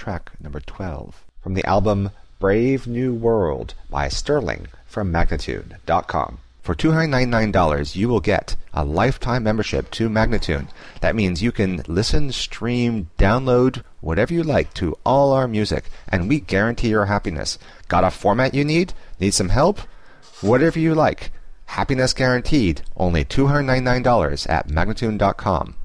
track number 12 from the album Brave New World by Sterling from Magnatune.com. For $299, you will get a lifetime membership to Magnatune. That means you can listen, stream, download, whatever you like to all our music, and we guarantee your happiness. Got a format you need? Need some help? Whatever you like. Happiness guaranteed. Only $299 at Magnatune.com.